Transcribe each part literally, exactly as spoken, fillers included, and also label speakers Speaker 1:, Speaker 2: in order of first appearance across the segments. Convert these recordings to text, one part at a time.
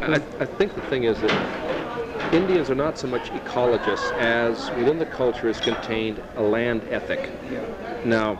Speaker 1: I, I think the thing is that Indians are not so much ecologists as within the culture is contained a land ethic. Now,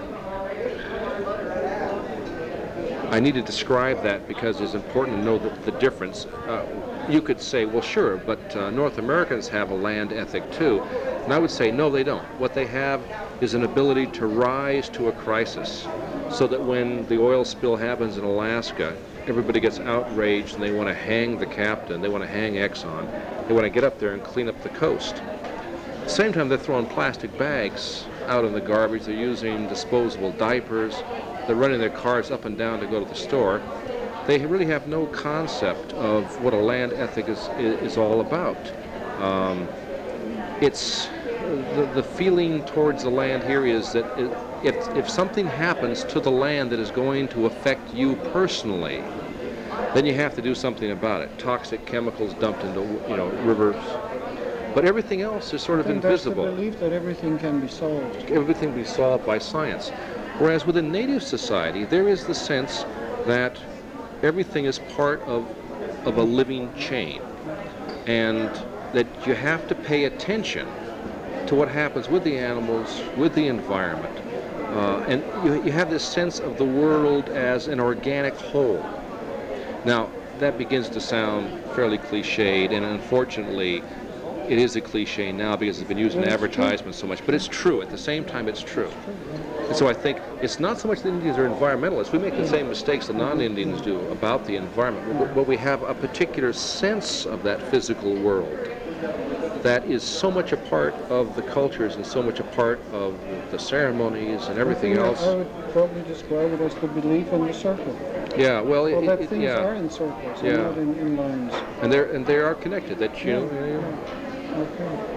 Speaker 1: I need to describe that because it's important to know the, the difference. Uh, you could say, well, sure, but uh, North Americans have a land ethic too. And I would say, no, they don't. What they have is an ability to rise to a crisis so that when the oil spill happens in Alaska, everybody gets outraged and they want to hang the captain, they want to hang Exxon, they want to get up there and clean up the coast. At the same time, they're throwing plastic bags out in the garbage, they're using disposable diapers, they're running their cars up and down to go to the store. They really have no concept of what a land ethic is, is, is all about. Um, it's the, the feeling towards the land here is that it, if, if something happens to the land that is going to affect you personally, then you have to do something about it. Toxic chemicals dumped into, you know, rivers. But everything else is sort of invisible.
Speaker 2: That's the belief that everything can be solved.
Speaker 1: Everything can be solved by science. Whereas within native society, there is the sense that everything is part of, of a living chain, and that you have to pay attention to what happens with the animals, with the environment. Uh, and you, you have this sense of the world as an organic whole. Now, that begins to sound fairly cliched, and unfortunately, it is a cliche now because it's been used in advertisements so much, but it's true. At the same time, it's true. And so I think it's not so much that Indians are environmentalists. We make the same mistakes that non-Indians do about the environment, but we have a particular sense of that physical world that is so much a part of the cultures and so much a part of the ceremonies and everything else.
Speaker 2: I would probably describe it as the belief in the circle.
Speaker 1: Yeah, well,
Speaker 2: Well,
Speaker 1: it,
Speaker 2: that
Speaker 1: it,
Speaker 2: things
Speaker 1: yeah.
Speaker 2: are in circles,
Speaker 1: Yeah.
Speaker 2: and not in, in lines.
Speaker 1: And they're and they are connected. That you
Speaker 2: Yeah,
Speaker 1: know.
Speaker 2: yeah. Okay.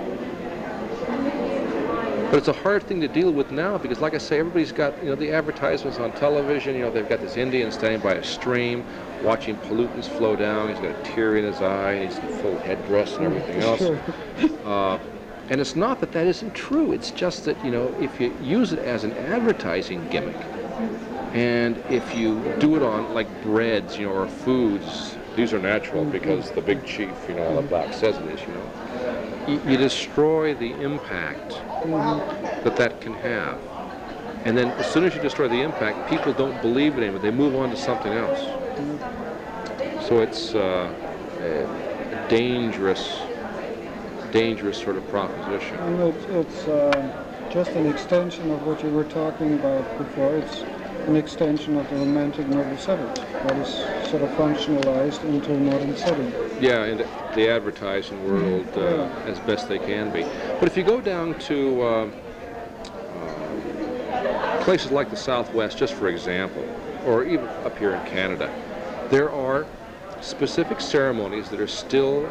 Speaker 1: But it's a hard thing to deal with now because, like I say, everybody's got, you know, the advertisements on television. You know, they've got this Indian standing by a stream, watching pollutants flow down. He's got a tear in his eye, and he's in full headdress and everything else.
Speaker 2: Sure.
Speaker 1: Uh, and it's not that that isn't true. It's just that, you know, if you use it as an advertising gimmick, and if you do it on like breads, you know, or foods, these are natural because the big chief, you know, on the back says it is, you know, you, you destroy the impact that that can have. And then as soon as you destroy the impact, people don't believe it anymore. They move on to something else. So it's uh, a dangerous, dangerous sort of proposition.
Speaker 2: And it's, it's uh, just an extension of what you were talking about before. It's an extension of the romantic noble setting that is sort of functionalized into a modern setting.
Speaker 1: Yeah, in the advertising world uh,
Speaker 2: Yeah.
Speaker 1: as best they can be. But if you go down to uh, uh, places like the Southwest, just for example, or even up here in Canada, there are specific ceremonies that are still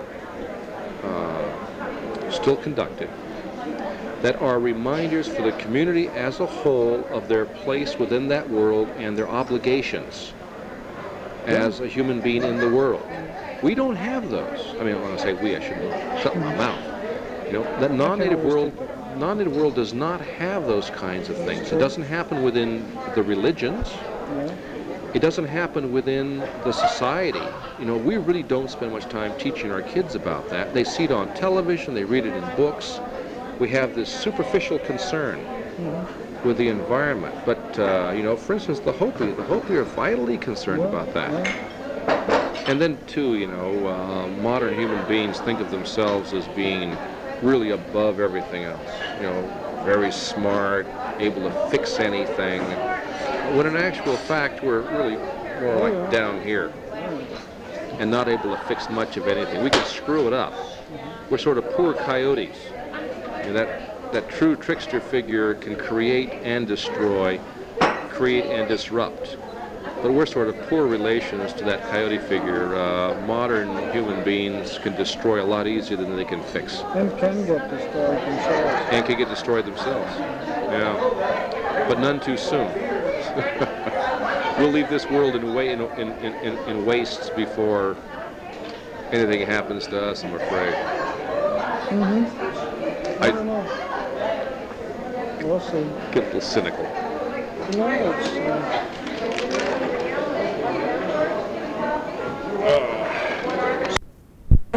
Speaker 1: uh, still conducted that are reminders for the community as a whole of their place within that world and their obligations as a human being in the world. We don't have those. I mean, when I say we, I shouldn't shut my mouth. You know, that non-native world, non-native world does not have those kinds of things. It doesn't happen within the religions. It doesn't happen within the society. You know, we really don't spend much time teaching our kids about that. They see it on television, they read it in books. We have this superficial concern mm-hmm. with the environment. But, uh, you know, for instance, the Hopi, the Hopi are vitally concerned
Speaker 2: well,
Speaker 1: about that.
Speaker 2: Well.
Speaker 1: And then, too, you know, uh, modern human beings think of themselves as being really above everything else. You know, very smart, able to fix anything. When in actual fact, we're really more
Speaker 2: oh,
Speaker 1: like
Speaker 2: yeah.
Speaker 1: down here and not able to fix much of anything. We can screw it up. Mm-hmm. We're sort of poor coyotes. You know, that, that true trickster figure can create and destroy, create and disrupt. But we're sort of poor relations to that coyote figure. Uh, modern human beings can destroy a lot easier than they can fix.
Speaker 2: And can get destroyed themselves.
Speaker 1: And can get destroyed themselves. Yeah. But none too soon. We'll leave this world in, wa- in, in, in, in wastes before anything happens to us, I'm afraid.
Speaker 2: Mm-hmm. I, I don't know. We'll see.
Speaker 1: Get a little cynical.
Speaker 2: No, it's... Uh...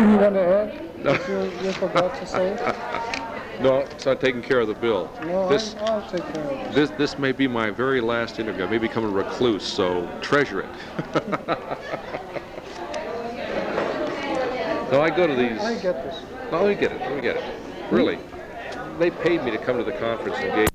Speaker 2: You want to add what you, you forgot to say?
Speaker 1: No, it's not taking care of the bill.
Speaker 2: No,
Speaker 1: This,
Speaker 2: I, I'll take care of it.
Speaker 1: this, this may be my very last interview. I may become a recluse, so treasure it. No, I go to these.
Speaker 2: I get this.
Speaker 1: No, let me get it. Let me get it. Really, they paid me to come to the conference and gave.